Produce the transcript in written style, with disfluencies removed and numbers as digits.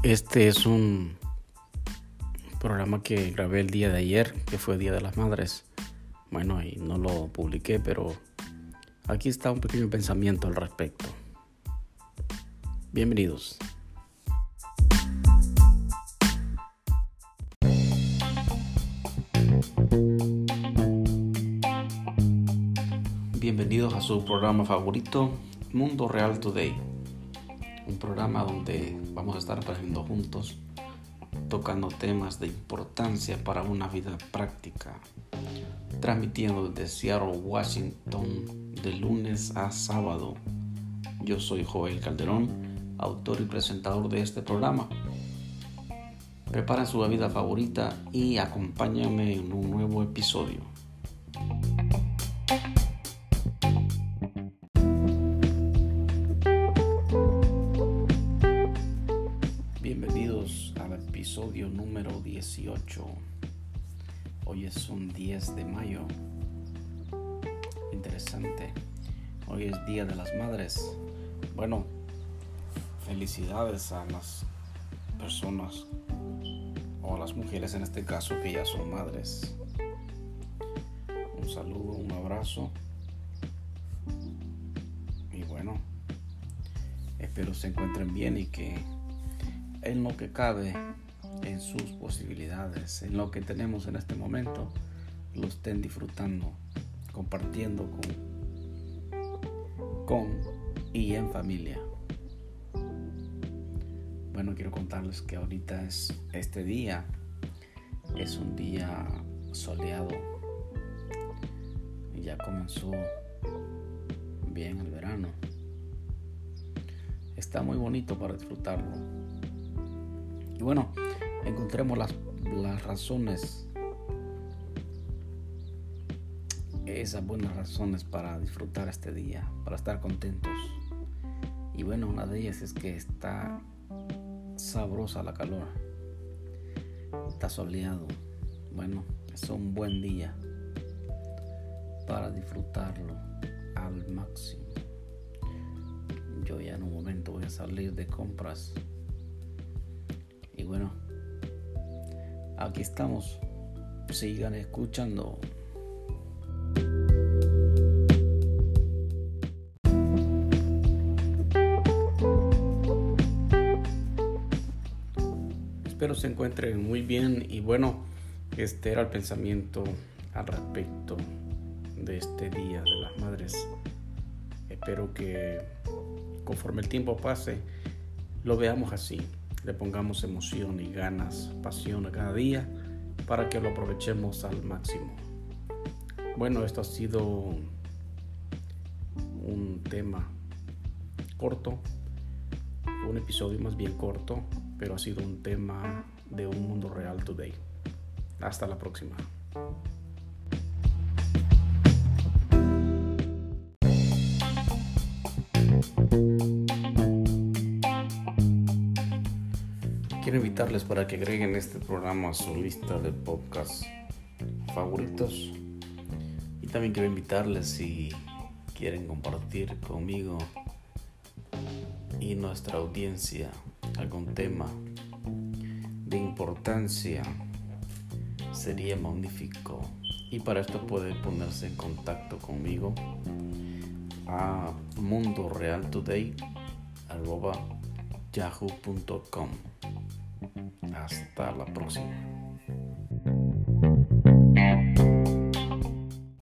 Este es un programa que grabé el día de ayer, que fue Día de las Madres. Bueno, y no lo publiqué, pero aquí está un pequeño pensamiento al respecto. Bienvenidos. Bienvenidos a su programa favorito, Mundo Real Today. Un programa donde vamos a estar aprendiendo juntos, tocando temas de importancia para una vida práctica, transmitiendo desde Seattle, Washington, de lunes a sábado. Yo soy Joel Calderón, autor y presentador de este programa. Preparen su bebida favorita y acompáñenme en un nuevo episodio. Bienvenidos al episodio número 18. Hoy es un 10 de mayo. Interesante. Hoy es Día de las Madres. Bueno, felicidades a las personas o a las mujeres en este caso que ya son madres. Un saludo, un abrazo. Y bueno, espero se encuentren bien y que en lo que cabe, en sus posibilidades, en lo que tenemos en este momento, lo estén disfrutando, compartiendo con y en familia. Bueno, quiero contarles que ahorita este día es un día soleado y ya comenzó bien el verano. Está muy bonito para disfrutarlo. Y bueno, encontremos las razones, esas buenas razones para disfrutar este día, para estar contentos. Y bueno, una de ellas es que está sabrosa la calor, está soleado. Bueno, es un buen día para disfrutarlo al máximo. Yo ya en un momento voy a salir de compras. Y bueno, aquí estamos. Sigan escuchando. Espero se encuentren muy bien. Y bueno, este era el pensamiento al respecto de este Día de las Madres. Espero que conforme el tiempo pase, lo veamos así. Le pongamos emoción y ganas, pasión a cada día para que lo aprovechemos al máximo. Bueno, esto ha sido un tema corto, un episodio más bien corto, pero ha sido un tema de un mundo real today. Hasta la próxima. Quiero invitarles para que agreguen este programa a su lista de podcasts favoritos. Y también quiero invitarles, si quieren compartir conmigo y nuestra audiencia algún tema de importancia, sería magnífico. Y para esto pueden ponerse en contacto conmigo a mundorealtoday@yahoo.com. Hasta la próxima.